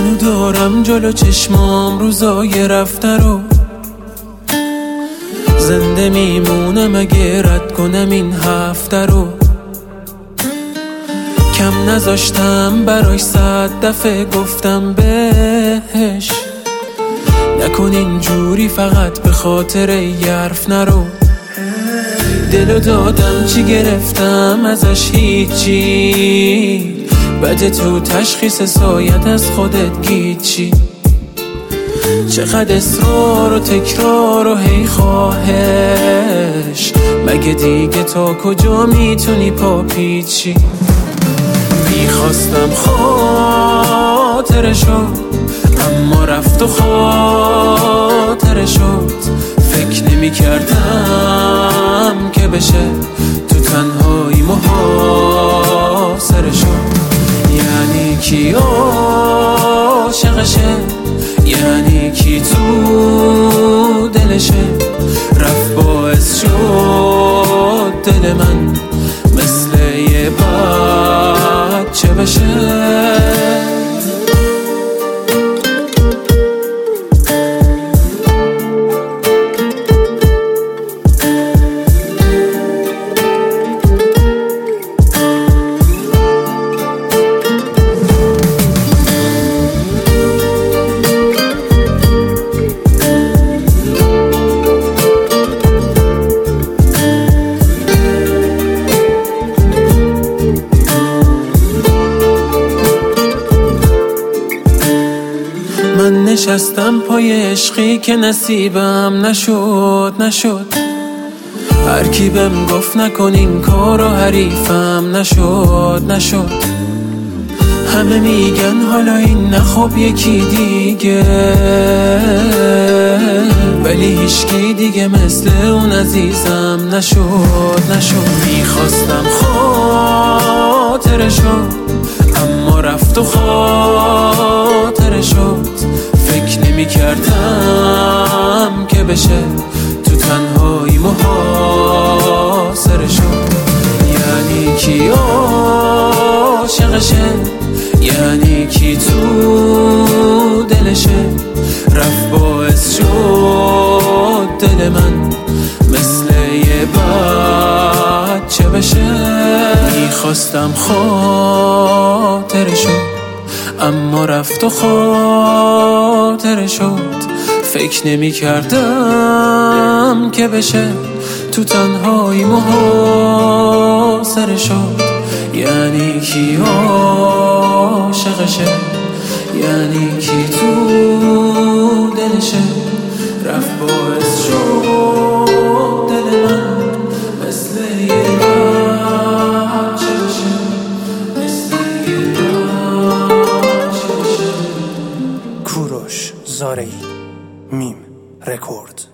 هنو دارم جلو چشمام روزای رفته رو، زنده میمونم اگه رد کنم این هفته رو. کم نذاشتم براش 100 دفعه گفتم بهش نکن اینجوری فقط به خاطر یه حرف نرو. دلو دادم چی گرفتم ازش هیچی، بده تو تشخیص سایت از خودت گیچی. چقدر اصرار و تکرار و هی خواهش، مگه دیگه تا کجا میتونی پا پیچی؟ میخواستم خاطرشو اما رفت و خاطرشو. فکر نمی کردم که بشه تو تنهایی محاصرشو. یعنی کی عاشقشه، یعنی کی تو دلشه. رفت باعث شد دل من مثل یه بچه بشه. من نشستم پای عشقی که نصیبم نشد. هر کی بهم گفت نکن این کارو حریفم نشد. همه میگن حالا این نخوب یکی دیگه، ولی هیچکی دیگه مثل اون عزیزم نشد. میخواستم خاطرشو اما رفت و خاطرشو. فکر نمی کردم که بشه تو تنهایی محاصرشو. یعنی کی عاشقشه، یعنی کی تو دلشه. رفت باعث شد دل من مثل یه بچه بشه. میخواستم خاطرشو اما رفت و خاطرشد. فکر نمی کردم که بشه تو تنهایی محاصرشد. یعنی کی عاشقشه، یعنی کی تو دلشه. رفت باعث شد دل من مثل یه بچه بشه، مثل یه بچه بشه. کوروش زارعی، میم رکورد.